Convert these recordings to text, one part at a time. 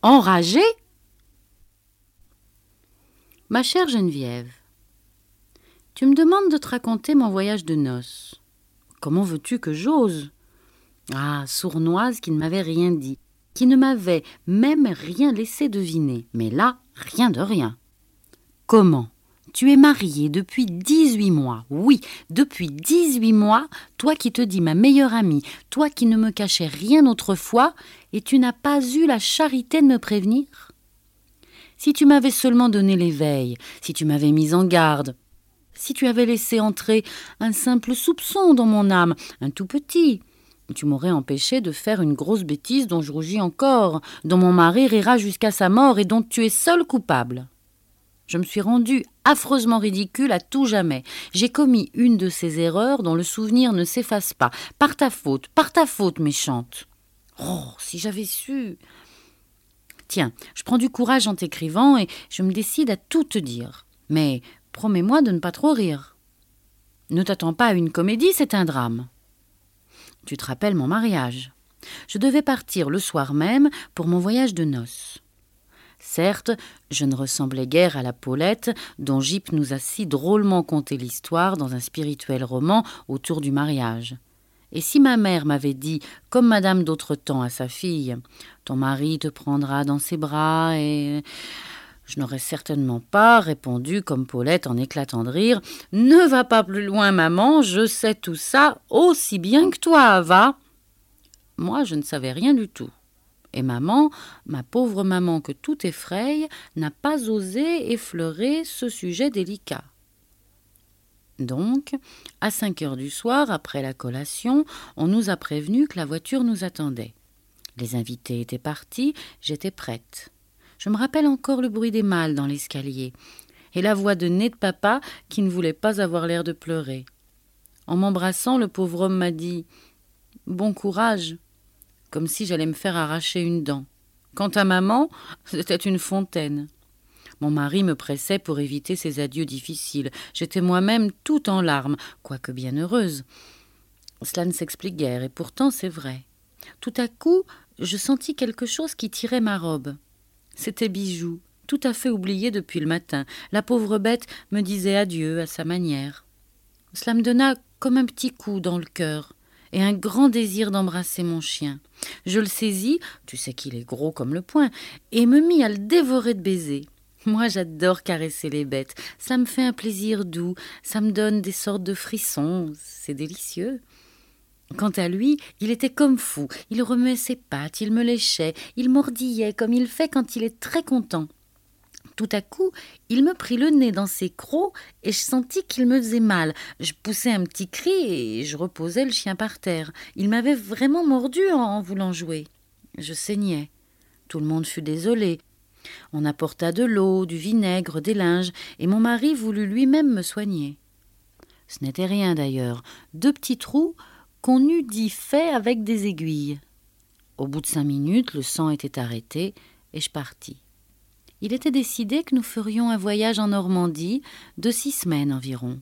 Enragé? Ma chère Geneviève, tu me demandes de te raconter mon voyage de noces. Comment veux-tu que j'ose? Ah, sournoise qui ne m'avait rien dit, qui ne m'avait même rien laissé deviner. Mais là, rien de rien. Comment? Tu es mariée depuis 18 mois. Oui, depuis 18 mois, toi qui te dis ma meilleure amie, toi qui ne me cachais rien autrefois, et tu n'as pas eu la charité de me prévenir? Si tu m'avais seulement donné l'éveil, si tu m'avais mise en garde, si tu avais laissé entrer un simple soupçon dans mon âme, un tout petit, tu m'aurais empêché de faire une grosse bêtise dont je rougis encore, dont mon mari rira jusqu'à sa mort et dont tu es seule coupable. Je me suis rendue affreusement ridicule à tout jamais. J'ai commis une de ces erreurs dont le souvenir ne s'efface pas. Par ta faute, méchante. Oh, si j'avais su. Tiens, je prends du courage en t'écrivant et je me décide à tout te dire. Mais promets-moi de ne pas trop rire. Ne t'attends pas à une comédie, c'est un drame. Tu te rappelles mon mariage. Je devais partir le soir même pour mon voyage de noces. Certes, je ne ressemblais guère à la Paulette dont Gyp nous a si drôlement conté l'histoire dans un spirituel roman autour du mariage. Et si ma mère m'avait dit, comme madame d'Autretemps à sa fille, « Ton mari te prendra dans ses bras et... » Je n'aurais certainement pas répondu comme Paulette en éclatant de rire, « Ne va pas plus loin, maman, je sais tout ça aussi bien que toi, va !» Moi, je ne savais rien du tout. Et maman, ma pauvre maman que tout effraie, n'a pas osé effleurer ce sujet délicat. Donc, à 5 heures du soir, après la collation, on nous a prévenu que la voiture nous attendait. Les invités étaient partis, j'étais prête. Je me rappelle encore le bruit des malles dans l'escalier et la voix de nez de papa qui ne voulait pas avoir l'air de pleurer. En m'embrassant, le pauvre homme m'a dit « Bon courage », comme si j'allais me faire arracher une dent. Quant à maman, c'était une fontaine. Mon mari me pressait pour éviter ces adieux difficiles. J'étais moi-même toute en larmes, quoique bien heureuse. Cela ne s'explique guère, et pourtant c'est vrai. Tout à coup, je sentis quelque chose qui tirait ma robe. C'était Bijou, tout à fait oublié depuis le matin. La pauvre bête me disait adieu à sa manière. Cela me donna comme un petit coup dans le cœur et un grand désir d'embrasser mon chien. Je le saisis, tu sais qu'il est gros comme le poing, et me mis à le dévorer de baisers. Moi, j'adore caresser les bêtes. Ça me fait un plaisir doux, ça me donne des sortes de frissons, c'est délicieux. Quant à lui, il était comme fou. Il remuait ses pattes, il me léchait, il mordillait comme il fait quand il est très content. Tout à coup, il me prit le nez dans ses crocs et je sentis qu'il me faisait mal. Je poussai un petit cri et je reposai le chien par terre. Il m'avait vraiment mordu en voulant jouer. Je saignais. Tout le monde fut désolé. On apporta de l'eau, du vinaigre, des linges et mon mari voulut lui-même me soigner. Ce n'était rien d'ailleurs, 2 petits trous qu'on eût dit faits avec des aiguilles. Au bout de 5 minutes, le sang était arrêté et je partis. Il était décidé que nous ferions un voyage en Normandie de 6 semaines environ.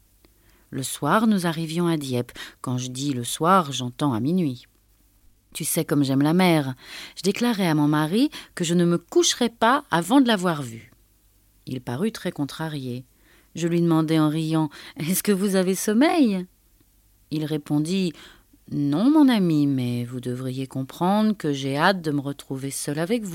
Le soir, nous arrivions à Dieppe. Quand je dis le soir, j'entends à minuit. Tu sais comme j'aime la mer. Je déclarai à mon mari que je ne me coucherais pas avant de l'avoir vue. Il parut très contrarié. Je lui demandai en riant « Est-ce que vous avez sommeil ?» Il répondit « Non, mon ami, mais vous devriez comprendre que j'ai hâte de me retrouver seule avec vous. »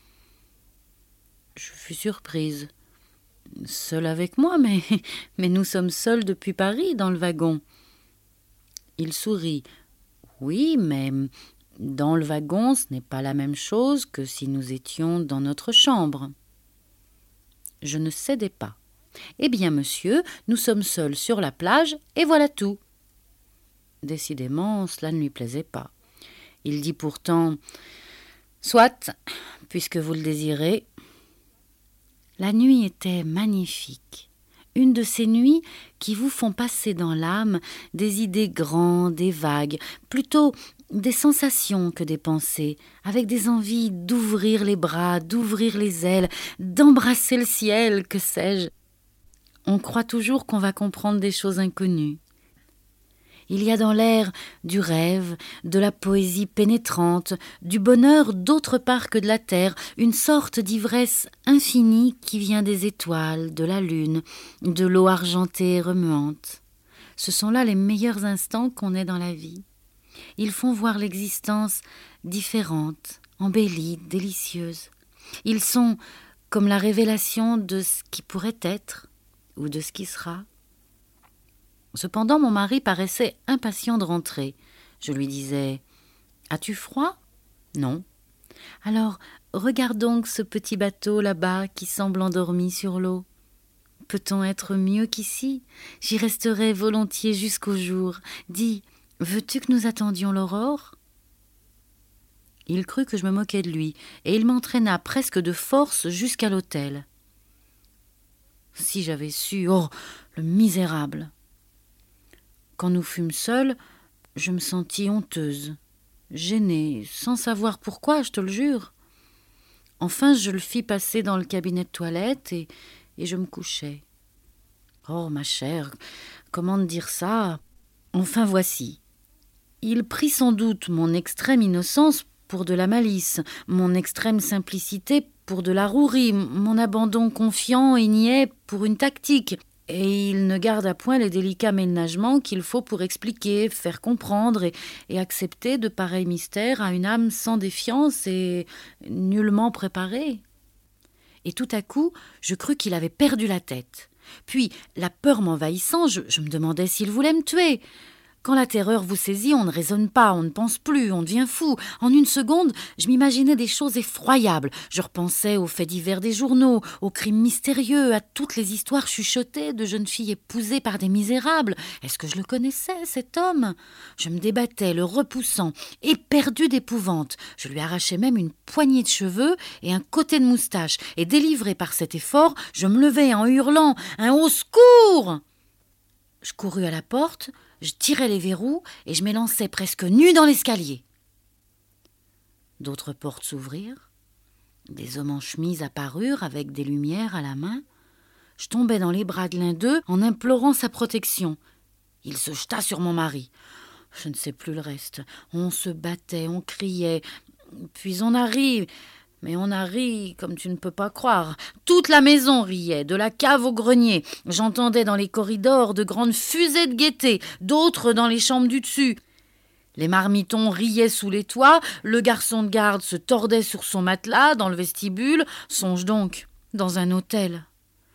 Je fus surprise. Seule avec moi, mais nous sommes seuls depuis Paris dans le wagon. Il sourit. Oui, mais dans le wagon, ce n'est pas la même chose que si nous étions dans notre chambre. Je ne cédais pas. Eh bien, monsieur, nous sommes seuls sur la plage, et voilà tout. Décidément, cela ne lui plaisait pas. Il dit pourtant « Soit, puisque vous le désirez. » La nuit était magnifique. Une de ces nuits qui vous font passer dans l'âme des idées grandes et vagues, plutôt des sensations que des pensées, avec des envies d'ouvrir les bras, d'ouvrir les ailes, d'embrasser le ciel, que sais-je. On croit toujours qu'on va comprendre des choses inconnues. Il y a dans l'air du rêve, de la poésie pénétrante, du bonheur d'autre part que de la terre, une sorte d'ivresse infinie qui vient des étoiles, de la lune, de l'eau argentée et remuante. Ce sont là les meilleurs instants qu'on ait dans la vie. Ils font voir l'existence différente, embellie, délicieuse. Ils sont comme la révélation de ce qui pourrait être ou de ce qui sera. Cependant, mon mari paraissait impatient de rentrer. Je lui disais « As-tu froid ?»« Non. »« Alors, regarde donc ce petit bateau là-bas qui semble endormi sur l'eau. Peut-on être mieux qu'ici? J'y resterai volontiers jusqu'au jour. Dis, veux-tu que nous attendions l'aurore ?» Il crut que je me moquais de lui, et il m'entraîna presque de force jusqu'à l'hôtel. Si j'avais su, oh, le misérable! Quand nous fûmes seuls, je me sentis honteuse, gênée, sans savoir pourquoi, je te le jure. Enfin, je le fis passer dans le cabinet de toilette et je me couchai. Oh, ma chère, comment te dire ça? Enfin, voici. Il prit sans doute mon extrême innocence pour de la malice, mon extrême simplicité pour de la rouerie, mon abandon confiant et niais pour une tactique. Et il ne garda point les délicats ménagements qu'il faut pour expliquer, faire comprendre et accepter de pareils mystères à une âme sans défiance et nullement préparée. Et tout à coup, je crus qu'il avait perdu la tête. Puis, la peur m'envahissant, je me demandais s'il voulait me tuer. Quand la terreur vous saisit, on ne raisonne pas, on ne pense plus, on devient fou. En une seconde, je m'imaginais des choses effroyables. Je repensais aux faits divers des journaux, aux crimes mystérieux, à toutes les histoires chuchotées de jeunes filles épousées par des misérables. Est-ce que je le connaissais, cet homme? Je me débattais, le repoussant, éperdu d'épouvante. Je lui arrachais même une poignée de cheveux et un côté de moustache. Et délivré par cet effort, je me levai en hurlant « Un au secours !» Je courus à la porte, je tirai les verrous et je m'élançai presque nu dans l'escalier. D'autres portes s'ouvrirent. Des hommes en chemise apparurent avec des lumières à la main. Je tombai dans les bras de l'un d'eux en implorant sa protection. Il se jeta sur mon mari. Je ne sais plus le reste. On se battait, on criait. Puis on a ri. Mais on a ri comme tu ne peux pas croire. Toute la maison riait, de la cave au grenier. J'entendais dans les corridors de grandes fusées de gaieté, d'autres dans les chambres du dessus. Les marmitons riaient sous les toits, le garçon de garde se tordait sur son matelas dans le vestibule. Songe donc, dans un hôtel.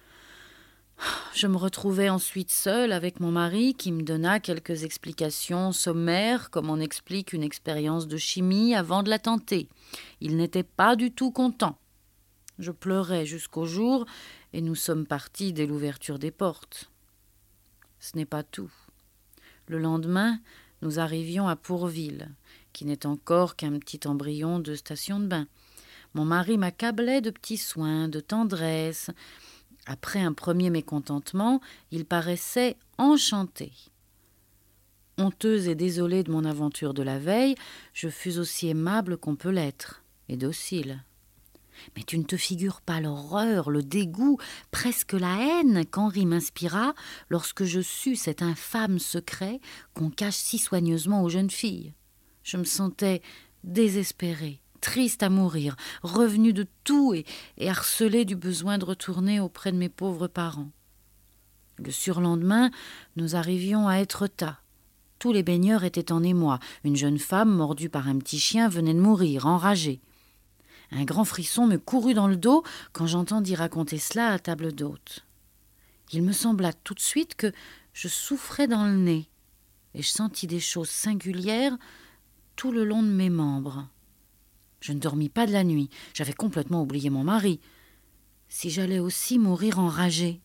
Je me retrouvai ensuite seule avec mon mari qui me donna quelques explications sommaires comme on explique une expérience de chimie avant de la tenter. Il n'était pas du tout content. Je pleurais jusqu'au jour et nous sommes partis dès l'ouverture des portes. Ce n'est pas tout. Le lendemain, nous arrivions à Pourville, qui n'est encore qu'un petit embryon de station de bain. Mon mari m'accablait de petits soins, de tendresse. Après un premier mécontentement, il paraissait enchanté. Honteuse et désolée de mon aventure de la veille, je fus aussi aimable qu'on peut l'être, et docile. Mais tu ne te figures pas l'horreur, le dégoût, presque la haine qu'Henri m'inspira lorsque je sus cet infâme secret qu'on cache si soigneusement aux jeunes filles. Je me sentais désespérée, triste à mourir, revenue de tout et harcelée du besoin de retourner auprès de mes pauvres parents. Le surlendemain, nous arrivions à Étretat. Tous les baigneurs étaient en émoi. Une jeune femme, mordue par un petit chien, venait de mourir, enragée. Un grand frisson me courut dans le dos quand j'entendis raconter cela à table d'hôte. Il me sembla tout de suite que je souffrais dans le nez, et je sentis des choses singulières tout le long de mes membres. Je ne dormis pas de la nuit, j'avais complètement oublié mon mari. Si j'allais aussi mourir enragée.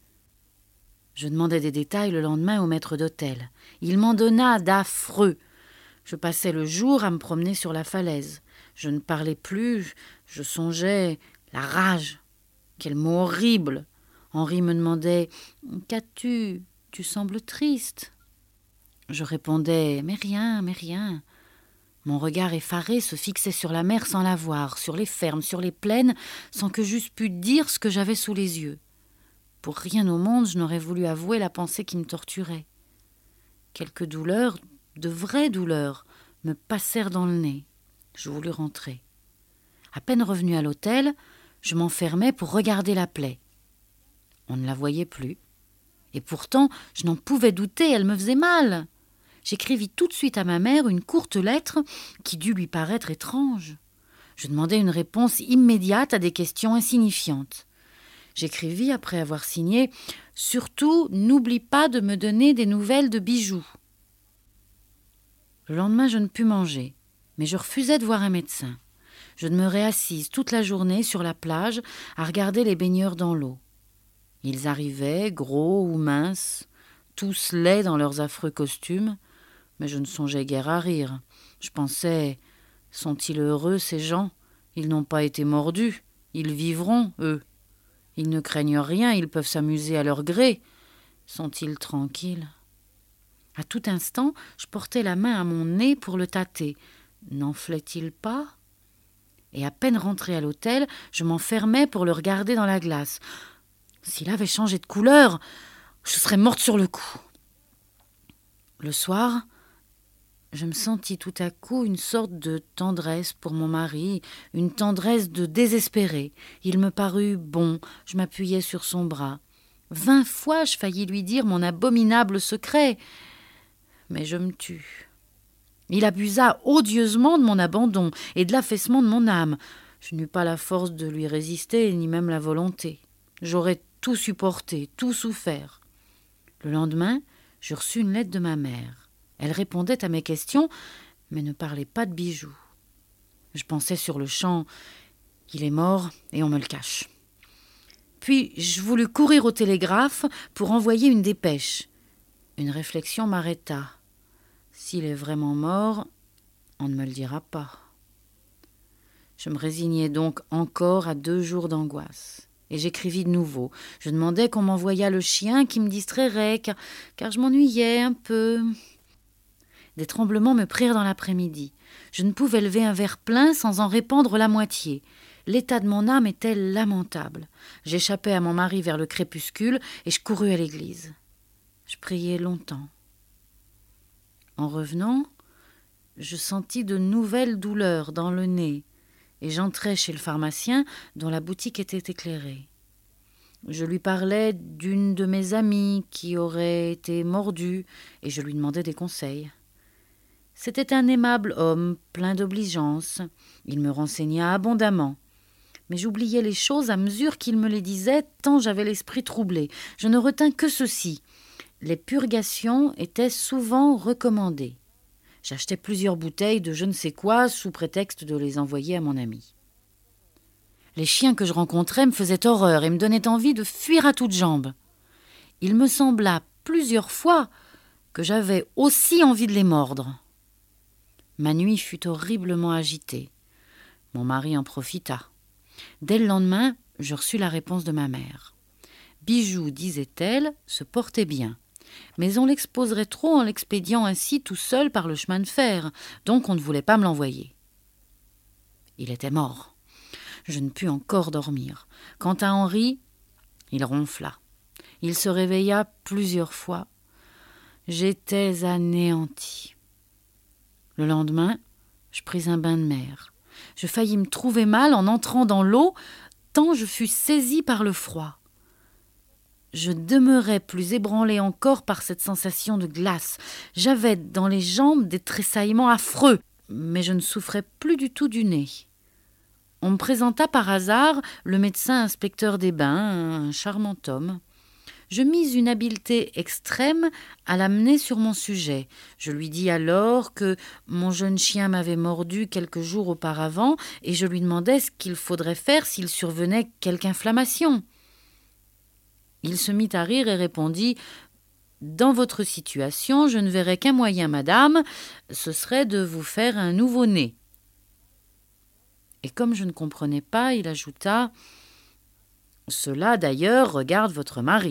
Je demandai des détails le lendemain au maître d'hôtel. Il m'en donna d'affreux. Je passais le jour à me promener sur la falaise. Je ne parlais plus, je songeais la rage. Quel mot horrible! Henri me demandait « Qu'as-tu? Tu sembles triste. » Je répondais « Mais rien, mais rien. » Mon regard effaré se fixait sur la mer sans la voir, sur les fermes, sur les plaines, sans que j'eusse pu dire ce que j'avais sous les yeux. Pour rien au monde, je n'aurais voulu avouer la pensée qui me torturait. Quelques douleurs, de vraies douleurs, me passèrent dans le nez. Je voulus rentrer. À peine revenu à l'hôtel, je m'enfermai pour regarder la plaie. On ne la voyait plus. Et pourtant, je n'en pouvais douter, elle me faisait mal. J'écrivis tout de suite à ma mère une courte lettre qui dut lui paraître étrange. Je demandai une réponse immédiate à des questions insignifiantes. J'écrivis après avoir signé « Surtout, n'oublie pas de me donner des nouvelles de Bijou ». Le lendemain, je ne pus manger, mais je refusai de voir un médecin. Je demeurai assise toute la journée sur la plage à regarder les baigneurs dans l'eau. Ils arrivaient, gros ou minces, tous laids dans leurs affreux costumes, mais je ne songeais guère à rire. Je pensais, sont-ils heureux ces gens? Ils n'ont pas été mordus, ils vivront, eux. Ils ne craignent rien, ils peuvent s'amuser à leur gré. Sont-ils tranquilles? À tout instant, je portais la main à mon nez pour le tâter. N'enflait-il pas? Et à peine rentré à l'hôtel, je m'enfermais pour le regarder dans la glace. S'il avait changé de couleur, je serais morte sur le coup. Le soir, je me sentis tout à coup une sorte de tendresse pour mon mari, une tendresse de désespéré. Il me parut bon, je m'appuyais sur son bras. 20 fois, je faillis lui dire mon abominable secret. Mais je me tus. Il abusa odieusement de mon abandon et de l'affaissement de mon âme. Je n'eus pas la force de lui résister, ni même la volonté. J'aurais tout supporté, tout souffert. Le lendemain, je reçus une lettre de ma mère. Elle répondait à mes questions, mais ne parlait pas de Bijou. Je pensais sur le champ, il est mort et on me le cache. Puis je voulus courir au télégraphe pour envoyer une dépêche. Une réflexion m'arrêta. S'il est vraiment mort, on ne me le dira pas. Je me résignai donc encore à 2 jours d'angoisse. Et j'écrivis de nouveau. Je demandais qu'on m'envoyât le chien qui me distrairait, car je m'ennuyais un peu. Des tremblements me prirent dans l'après-midi. Je ne pouvais lever un verre plein sans en répandre la moitié. L'état de mon âme était lamentable. J'échappais à mon mari vers le crépuscule et je courus à l'église. Je priai longtemps. En revenant, je sentis de nouvelles douleurs dans le nez et j'entrai chez le pharmacien dont la boutique était éclairée. Je lui parlais d'une de mes amies qui aurait été mordue et je lui demandai des conseils. C'était un aimable homme, plein d'obligeance. Il me renseigna abondamment. Mais j'oubliais les choses à mesure qu'il me les disait, tant j'avais l'esprit troublé. Je ne retins que ceci. Les purgations étaient souvent recommandées. J'achetais plusieurs bouteilles de je ne sais quoi sous prétexte de les envoyer à mon ami. Les chiens que je rencontrais me faisaient horreur et me donnaient envie de fuir à toutes jambes. Il me sembla plusieurs fois que j'avais aussi envie de les mordre. Ma nuit fut horriblement agitée. Mon mari en profita. Dès le lendemain, je reçus la réponse de ma mère. Bijou, disait-elle, se portait bien. Mais on l'exposerait trop en l'expédiant ainsi tout seul par le chemin de fer, donc on ne voulait pas me l'envoyer. Il était mort. Je ne pus encore dormir. Quant à Henri, il ronfla. Il se réveilla plusieurs fois. J'étais anéantie. Le lendemain, je pris un bain de mer. Je faillis me trouver mal en entrant dans l'eau, tant je fus saisie par le froid. Je demeurais plus ébranlée encore par cette sensation de glace. J'avais dans les jambes des tressaillements affreux, mais je ne souffrais plus du tout du nez. On me présenta par hasard le médecin inspecteur des bains, un charmant homme. Je mis une habileté extrême à l'amener sur mon sujet. Je lui dis alors que mon jeune chien m'avait mordu quelques jours auparavant et je lui demandais ce qu'il faudrait faire s'il survenait quelque inflammation. Il se mit à rire et répondit « Dans votre situation, je ne verrais qu'un moyen, madame, ce serait de vous faire un nouveau-né. » Et comme je ne comprenais pas, il ajouta « Cela, d'ailleurs, regarde votre mari. »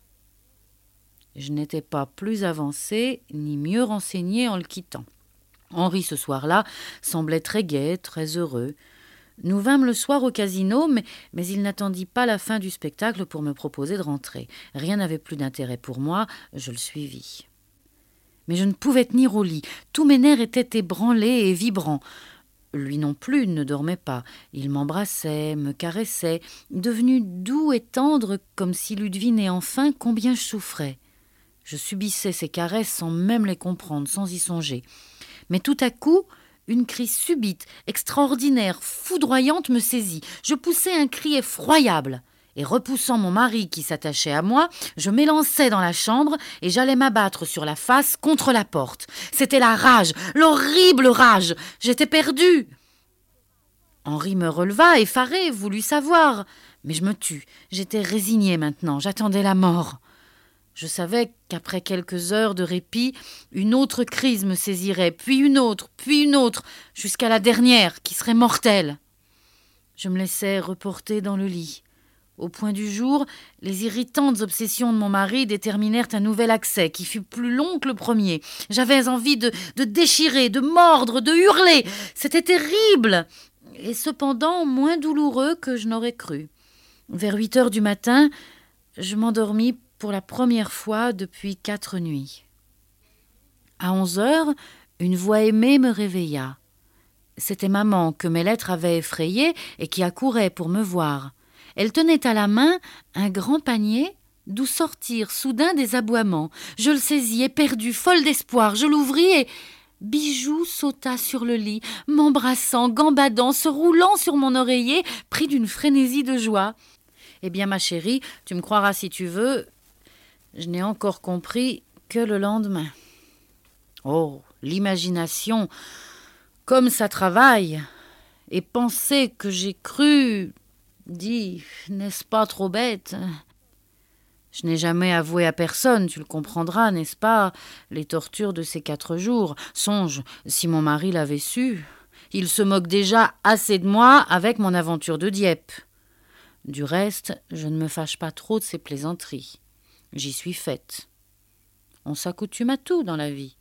Je n'étais pas plus avancée ni mieux renseignée en le quittant. Henri, ce soir-là, semblait très gai, très heureux. Nous vînmes le soir au casino, mais il n'attendit pas la fin du spectacle pour me proposer de rentrer. Rien n'avait plus d'intérêt pour moi, je le suivis. Mais je ne pouvais tenir au lit. Tous mes nerfs étaient ébranlés et vibrants. Lui non plus ne dormait pas. Il m'embrassait, me caressait, devenu doux et tendre, comme s'il eût deviné enfin combien je souffrais. Je subissais ses caresses sans même les comprendre, sans y songer. Mais tout à coup, une crise subite, extraordinaire, foudroyante me saisit. Je poussai un cri effroyable. Et repoussant mon mari qui s'attachait à moi, je m'élançai dans la chambre et j'allais m'abattre sur la face contre la porte. C'était la rage, l'horrible rage. J'étais perdue. Henri me releva, effaré, voulut savoir. Mais je me tus. J'étais résignée maintenant, j'attendais la mort. Je savais qu'après quelques heures de répit, une autre crise me saisirait, puis une autre, jusqu'à la dernière, qui serait mortelle. Je me laissais reporter dans le lit. Au point du jour, les irritantes obsessions de mon mari déterminèrent un nouvel accès qui fut plus long que le premier. J'avais envie de déchirer, de mordre, de hurler. C'était terrible et cependant moins douloureux que je n'aurais cru. Vers 8 heures du matin, je m'endormis pour la première fois depuis 4 nuits. À 11 heures, une voix aimée me réveilla. C'était maman que mes lettres avaient effrayée et qui accourait pour me voir. Elle tenait à la main un grand panier d'où sortirent soudain des aboiements. Je le saisis, éperdu, folle d'espoir. Je l'ouvris et Bijou sauta sur le lit, m'embrassant, gambadant, se roulant sur mon oreiller, pris d'une frénésie de joie. « Eh bien, ma chérie, tu me croiras si tu veux, je n'ai encore compris que le lendemain. » Oh, l'imagination, comme ça travaille. Et penser que j'ai cru... Dis, n'est-ce pas trop bête? Je n'ai jamais avoué à personne, tu le comprendras, n'est-ce pas, les tortures de ces 4 jours. Songe, si mon mari l'avait su, il se moque déjà assez de moi avec mon aventure de Dieppe. Du reste, je ne me fâche pas trop de ces plaisanteries. J'y suis faite. On s'accoutume à tout dans la vie.